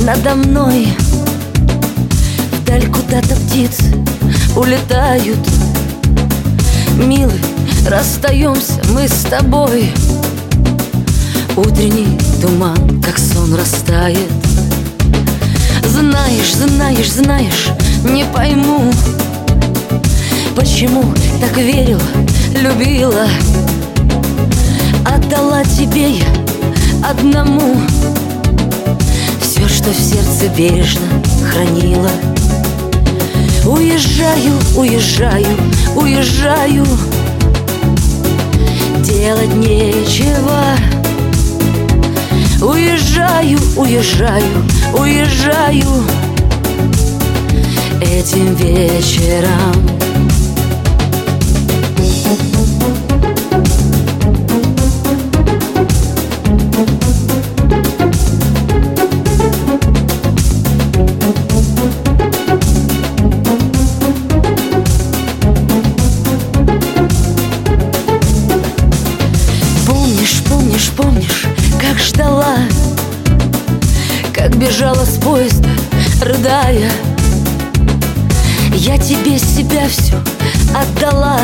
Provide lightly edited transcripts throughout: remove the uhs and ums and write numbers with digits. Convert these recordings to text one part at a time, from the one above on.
надо мной. Вдаль куда-то птицы улетают. Милый, расстаемся мы с тобой. Утренний туман, как сон, растает. Знаешь, знаешь, знаешь, не пойму, почему так верила, любила. Отдала тебе я одному все, что в сердце бережно хранила. Уезжаю, уезжаю, уезжаю, делать нечего. Уезжаю, уезжаю, уезжаю этим вечером. Помнишь, помнишь, помнишь, как ждала, как бежала с поезда, рыдая. Я тебе себя всю отдала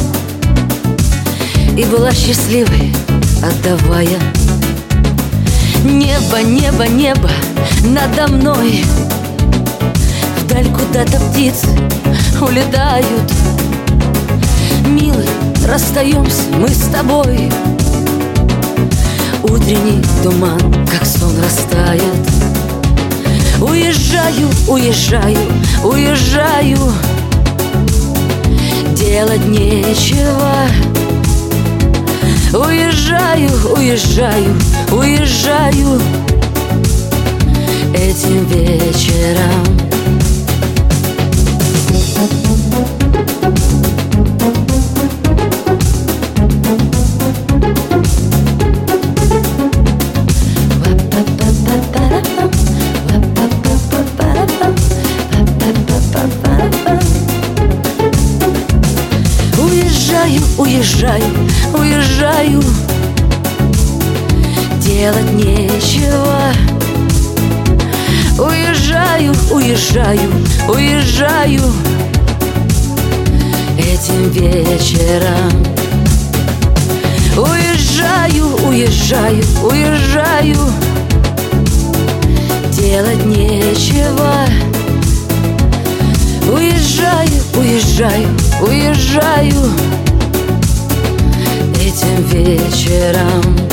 и была счастливой, отдавая. Небо, небо, небо надо мной. Вдаль куда-то птицы улетают. Милый, расстаемся мы с тобой. Утренний туман, как сон, растает. Уезжаю, уезжаю, уезжаю, делать нечего. Уезжаю, уезжаю, уезжаю этим вечером. Уезжаю, уезжаю, делать нечего. Уезжаю, уезжаю, уезжаю этим вечером. Уезжаю, уезжаю, уезжаю, делать нечего. Уезжаю, уезжаю, уезжаю этим вечером.